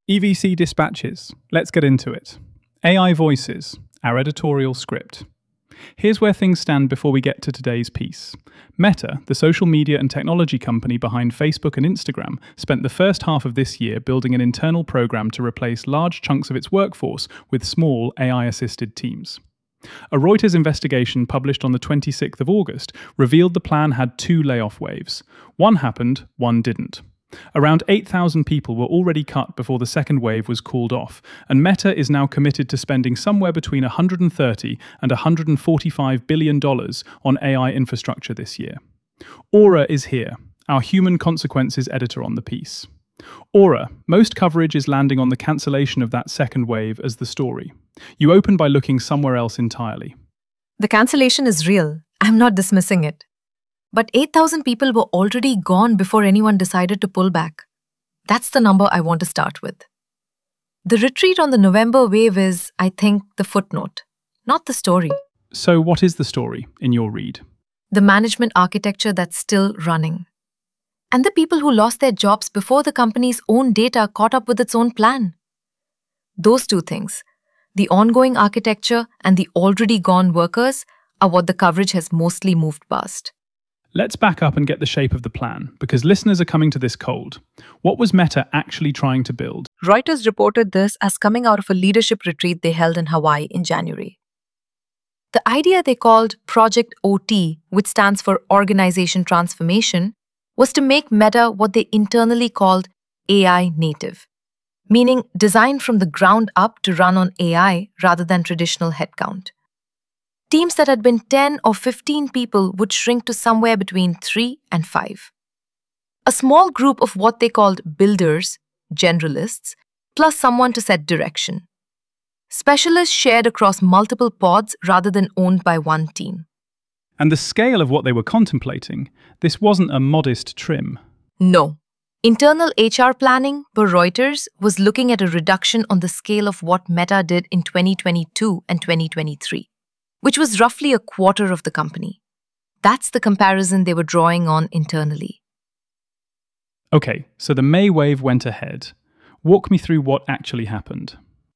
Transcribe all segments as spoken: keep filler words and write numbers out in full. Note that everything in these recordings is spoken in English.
E V C dispatches. Let's get into it. A I voices, our editorial script. Here's where things stand before we get to today's piece. Meta, the social media and technology company behind Facebook and Instagram, spent the first half of this year building an internal program to replace large chunks of its workforce with small A I-assisted teams. A Reuters investigation published on the twenty-sixth of August revealed the plan had two layoff waves. One happened, one didn't. Around eight thousand people were already cut before the second wave was called off, and Meta is now committed to spending somewhere between one hundred thirty and one hundred forty-five billion dollars on A I infrastructure this year. Aura is here, our human consequences editor on the piece. Aura, most coverage is landing on the cancellation of that second wave as the story. You open by looking somewhere else entirely. The cancellation is real. I'm not dismissing it. But eight thousand people were already gone before anyone decided to pull back. That's the number I want to start with. The retreat on the November wave is, I think, the footnote, not the story. So what is the story, in your read? The management architecture that's still running. And the people who lost their jobs before the company's own data caught up with its own plan. Those two things, the ongoing architecture and the already gone workers, are what the coverage has mostly moved past. Let's back up and get the shape of the plan, because listeners are coming to this cold. What was Meta actually trying to build? Reuters reported this as coming out of a leadership retreat they held in Hawaii in January. The idea they called Project O T, which stands for Organization Transformation, was to make Meta what they internally called A I native, meaning designed from the ground up to run on A I rather than traditional headcount. Teams that had been ten or fifteen people would shrink to somewhere between three and five. A small group of what they called builders, generalists, plus someone to set direction. Specialists shared across multiple pods rather than owned by one team. And the scale of what they were contemplating, this wasn't a modest trim. No. Internal H R planning, per Reuters, was looking at a reduction on the scale of what Meta did in twenty twenty-two and twenty twenty-three. Which was roughly a quarter of the company. That's the comparison they were drawing on internally. Okay, so the May wave went ahead. Walk me through what actually happened.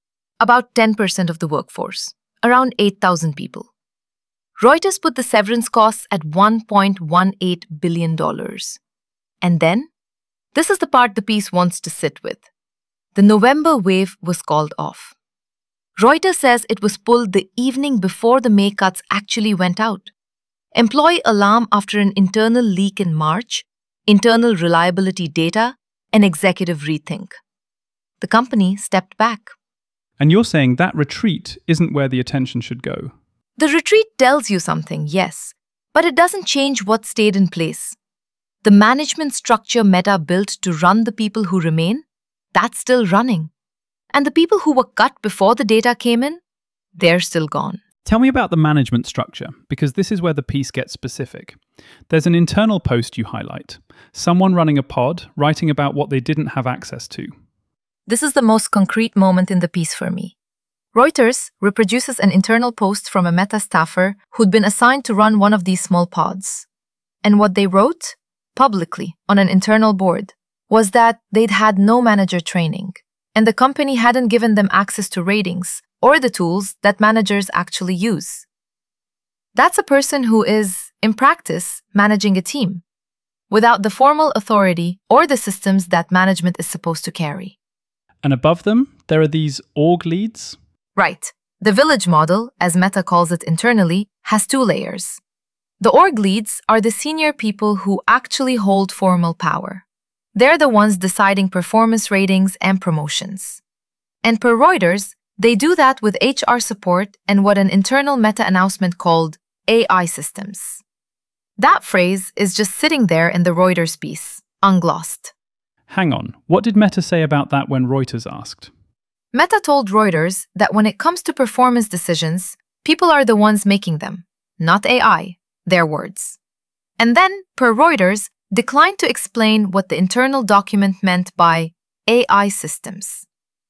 About ten percent of the workforce, around eight thousand people. Reuters put the severance costs at one point one eight billion dollars. And then, this is the part the piece wants to sit with. The November wave was called off. Reuters says it was pulled the evening before the May cuts actually went out. Employee alarm after an internal leak in March, internal reliability data, and executive rethink. The company stepped back. And you're saying that retreat isn't where the attention should go? The retreat tells you something, yes, but it doesn't change what stayed in place. The management structure Meta built to run the people who remain, that's still running. And the people who were cut before the data came in, they're still gone. Tell me about the management structure, because this is where the piece gets specific. There's an internal post you highlight. Someone running a pod, writing about what they didn't have access to. This is the most concrete moment in the piece for me. Reuters reproduces an internal post from a Meta staffer who'd been assigned to run one of these small pods. And what they wrote, publicly, on an internal board, was that they'd had no manager training. And the company hadn't given them access to ratings or the tools that managers actually use. That's a person who is, in practice, managing a team, without the formal authority or the systems that management is supposed to carry. And above them, there are these org leads? Right. The village model, as Meta calls it internally, has two layers. The org leads are the senior people who actually hold formal power. They're the ones deciding performance ratings and promotions. And per Reuters, they do that with H R support and what an internal Meta announcement called A I systems. That phrase is just sitting there in the Reuters piece, unglossed. Hang on, what did Meta say about that when Reuters asked? Meta told Reuters that when it comes to performance decisions, people are the ones making them, not A I, their words. And then, per Reuters, declined to explain what the internal document meant by A I systems.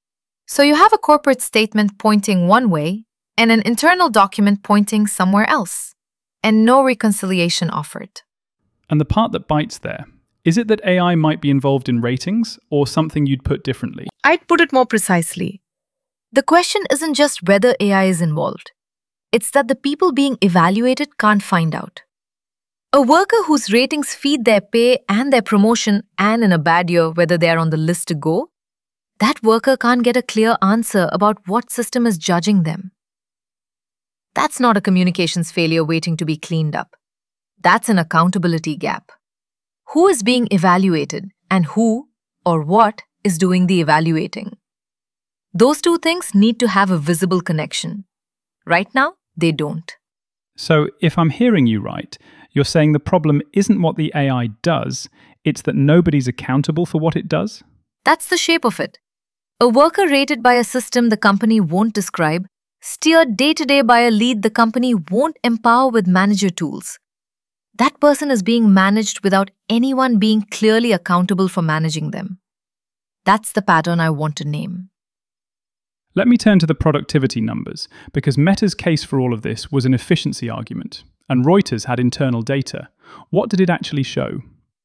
So you have a corporate statement pointing one way and an internal document pointing somewhere else, and no reconciliation offered. And the part that bites there, is it that A I might be involved in ratings or something you'd put differently? I'd put it more precisely. The question isn't just whether A I is involved. It's that the people being evaluated can't find out. A worker whose ratings feed their pay and their promotion, and in a bad year whether they're on the list to go, that worker can't get a clear answer about what system is judging them. That's not a communications failure waiting to be cleaned up. That's an accountability gap. Who is being evaluated and who or what is doing the evaluating? Those two things need to have a visible connection. Right now, they don't. So, if I'm hearing you right, you're saying the problem isn't what the A I does, it's that nobody's accountable for what it does? That's the shape of it. A worker rated by a system the company won't describe, steered day-to-day by a lead the company won't empower with manager tools. That person is being managed without anyone being clearly accountable for managing them. That's the pattern I want to name. Let me turn to the productivity numbers, because Meta's case for all of this was an efficiency argument, and Reuters had internal data. What did it actually show?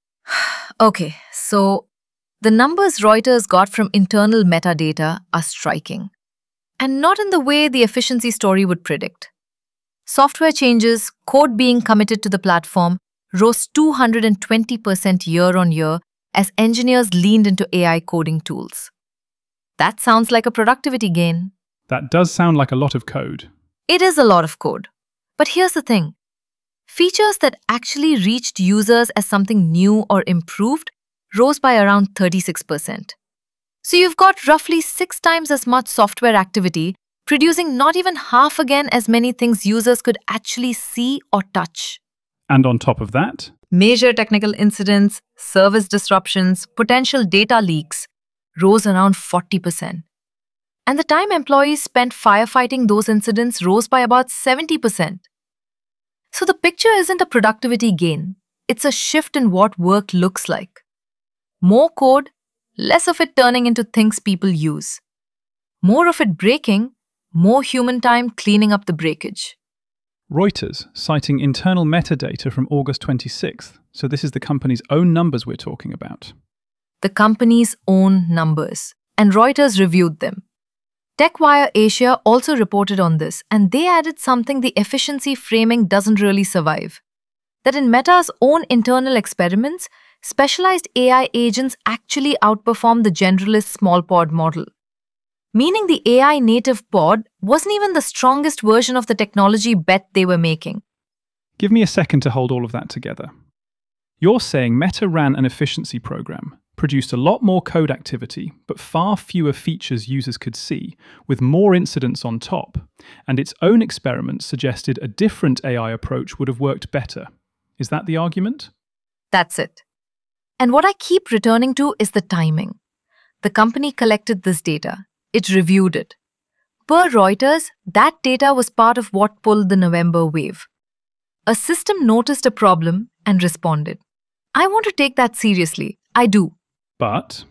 Okay, so the numbers Reuters got from internal metadata are striking, and not in the way the efficiency story would predict. Software changes, code being committed to the platform, rose two hundred twenty percent year on year as engineers leaned into A I coding tools. That sounds like a productivity gain. That does sound like a lot of code. It is a lot of code. But here's the thing. Features that actually reached users as something new or improved rose by around thirty-six percent. So you've got roughly six times as much software activity, producing not even half again as many things users could actually see or touch. And on top of that, major technical incidents, service disruptions, potential data leaks rose around forty percent. And the time employees spent firefighting those incidents rose by about seventy percent. So the picture isn't a productivity gain, it's a shift in what work looks like. More code, less of it turning into things people use. More of it breaking, more human time cleaning up the breakage. Reuters, citing internal metadata from August twenty-sixth, so this is the company's own numbers we're talking about. The company's own numbers, and Reuters reviewed them. TechWire Asia also reported on this, and they added something the efficiency framing doesn't really survive. That in Meta's own internal experiments, specialized A I agents actually outperform the generalist small pod model. Meaning the A I native pod wasn't even the strongest version of the technology bet they were making. Give me a second to hold all of that together. You're saying Meta ran an efficiency program, produced a lot more code activity, but far fewer features users could see, with more incidents on top, and its own experiments suggested a different A I approach would have worked better. Is that the argument? That's it. And what I keep returning to is the timing. The company collected this data. It reviewed it. Per Reuters, that data was part of what pulled the November wave. A system noticed a problem and responded. I want to take that seriously. I do. But?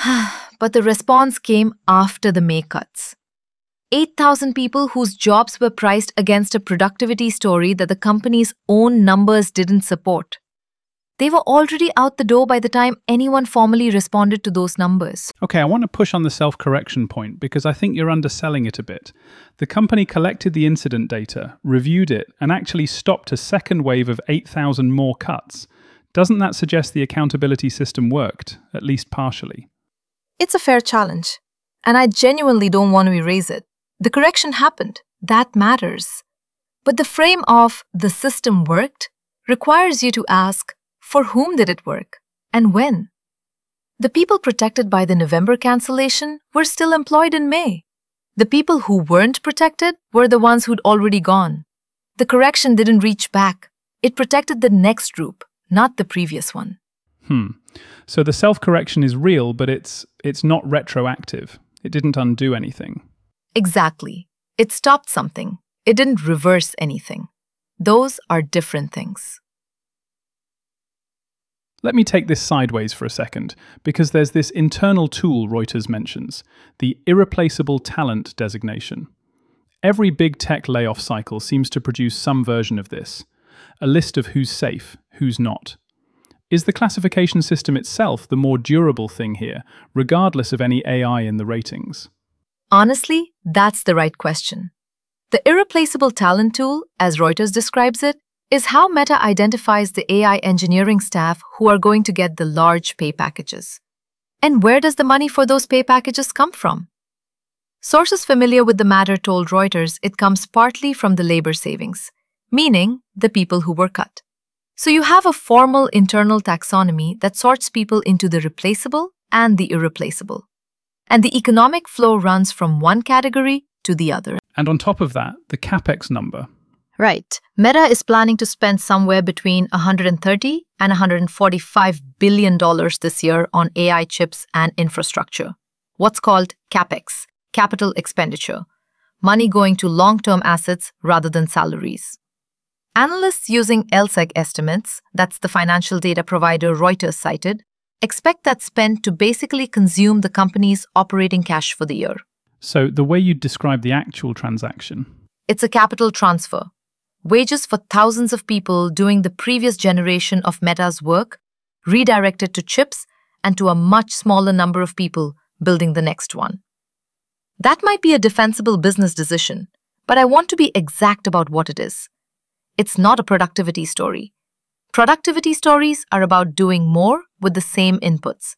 But the response came after the May cuts. eight thousand people whose jobs were priced against a productivity story that the company's own numbers didn't support. They were already out the door by the time anyone formally responded to those numbers. Okay, I want to push on the self-correction point because I think you're underselling it a bit. The company collected the incident data, reviewed it, and actually stopped a second wave of eight thousand more cuts. Doesn't that suggest the accountability system worked, at least partially? It's a fair challenge, and I genuinely don't want to erase it. The correction happened. That matters. But the frame of the system worked requires you to ask, for whom did it work, and when? The people protected by the November cancellation were still employed in May. The people who weren't protected were the ones who'd already gone. The correction didn't reach back. It protected the next group, not the previous one. Hmm. So the self-correction is real, but it's it's not retroactive. It didn't undo anything. Exactly. It stopped something. It didn't reverse anything. Those are different things. Let me take this sideways for a second, because there's this internal tool Reuters mentions, the irreplaceable talent designation. Every big tech layoff cycle seems to produce some version of this, a list of who's safe, who's not. Is the classification system itself the more durable thing here, regardless of any A I in the ratings? Honestly, that's the right question. The irreplaceable talent tool, as Reuters describes it, is how Meta identifies the A I engineering staff who are going to get the large pay packages. And where does the money for those pay packages come from? Sources familiar with the matter told Reuters it comes partly from the labor savings, meaning the people who were cut. So you have a formal internal taxonomy that sorts people into the replaceable and the irreplaceable. And the economic flow runs from one category to the other. And on top of that, the CapEx number. Right. Meta is planning to spend somewhere between one hundred thirty and one hundred forty-five billion dollars this year on A I chips and infrastructure. What's called CapEx, capital expenditure, money going to long-term assets rather than salaries. Analysts using L S E G estimates, that's the financial data provider Reuters cited, expect that spend to basically consume the company's operating cash for the year. So the way you describe the actual transaction? It's a capital transfer. Wages for thousands of people doing the previous generation of Meta's work redirected to chips and to a much smaller number of people building the next one. That might be a defensible business decision, but I want to be exact about what it is. It's not a productivity story. Productivity stories are about doing more with the same inputs.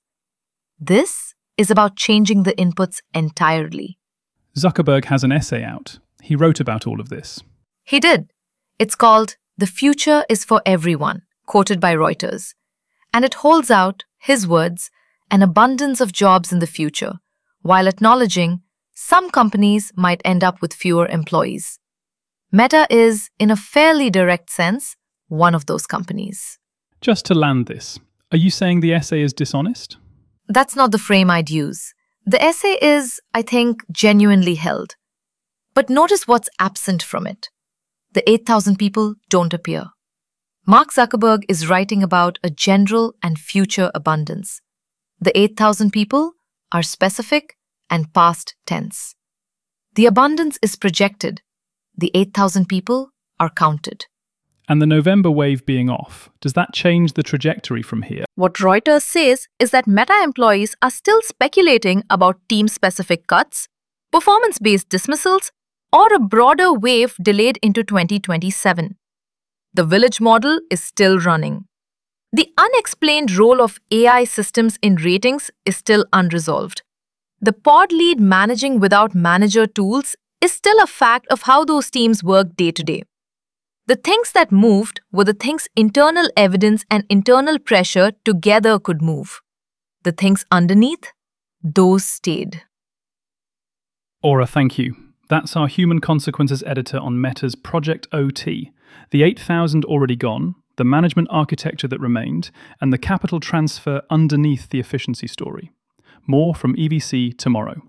This is about changing the inputs entirely. Zuckerberg has an essay out. He wrote about all of this. He did. It's called The Future is for Everyone, quoted by Reuters. And it holds out, his words, an abundance of jobs in the future, while acknowledging some companies might end up with fewer employees. Meta is, in a fairly direct sense, one of those companies. Just to land this, are you saying the essay is dishonest? That's not the frame I'd use. The essay is, I think, genuinely held. But notice what's absent from it. The eight thousand people don't appear. Mark Zuckerberg is writing about a general and future abundance. The eight thousand people are specific and past tense. The abundance is projected. The eight thousand people are counted. And the November wave being off, does that change the trajectory from here? What Reuters says is that Meta employees are still speculating about team-specific cuts, performance-based dismissals, or a broader wave delayed into twenty twenty-seven. The village model is still running. The unexplained role of A I systems in ratings is still unresolved. The pod lead managing without manager tools is still a fact of how those teams work day to day. The things that moved were the things internal evidence and internal pressure together could move. The things underneath, those stayed. Aura, thank you. That's our Human Consequences editor on Meta's Project O T, the eight thousand already gone, the management architecture that remained, and the capital transfer underneath the efficiency story. More from E V C tomorrow.